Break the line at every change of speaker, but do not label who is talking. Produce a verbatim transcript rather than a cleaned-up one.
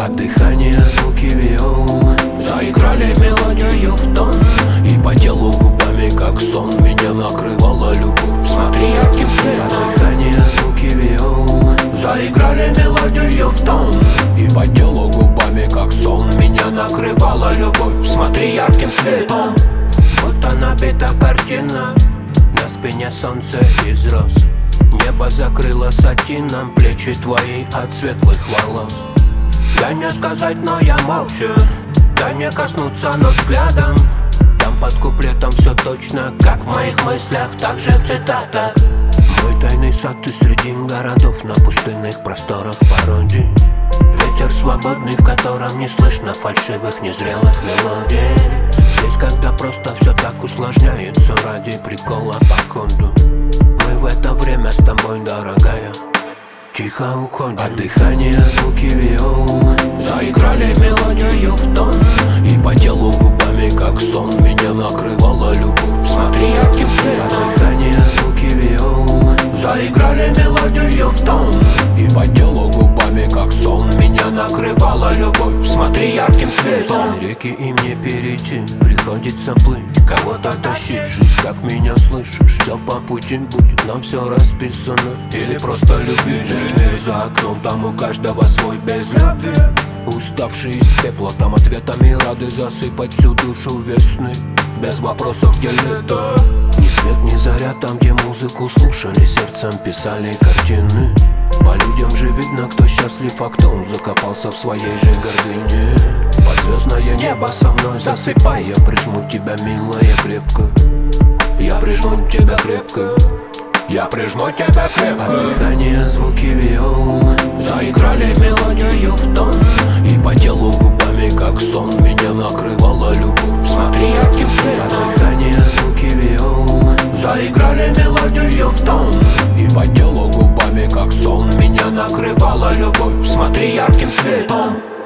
От дыхания звуки виол заиграли мелодию в тон, и по телу губами, как сон, меня накрывала любовь. Смотри ярким светом. От дыхания звуки виол заиграли мелодию в тон, и по телу губами, как сон, меня накрывала любовь. Смотри ярким светом. Будто набита картина, на спине солнце из роз. Небо закрыло сатином плечи твои от светлых волос. Дай мне сказать, но я молчу, дай мне коснуться, но взглядом. Там под куплетом все точно, как в моих мыслях, так же в цитатах. Мой тайный сад и среди городов, на пустынных просторах пародий. Ветер свободный, в котором не слышно фальшивых, незрелых мелодий. Здесь, когда просто все так усложняется ради прикола походу, мы в это время с тобой, дорогая, тихо уходим. От дыхания звуки виол заиграли мелодию в тон, и по телу губами, как сон, меня накрывала любовь. Смотри ярким светом. От дыхания звуки виол заиграли мелодию в тон, и по телу губами, как сон, меня накрывала любовь. Смотри ярким светом. Реки им не перейти, приходится плыть, кого-то тащить. Жизнь, как меня слышишь, все по пути будет, нам все расписано. Или просто любить жить. Мир за окном, там у каждого свой без любви. Уставший из пепла, там ответами рады засыпать всю душу весны. Без вопросов, где лето. Ни свет, ни заря, там, где музыку слушали, сердцем писали картины. По людям же видно, кто счастлив, а кто он закопался в своей же гордыне. Под звездное небо со мной засыпай, я прижму тебя, милая, крепко. Я прижму тебя крепко. Я прижму тебя крепко. От дыхания звуки виол заиграли мелодию в тон, и по телу губами, как сон, меня накрывала любовь. Смотри ярким светом. От дыхания звуки виол заиграли мелодию в тон, и по телу губами, как сон, меня накрывала любовь. Смотри ярким светом.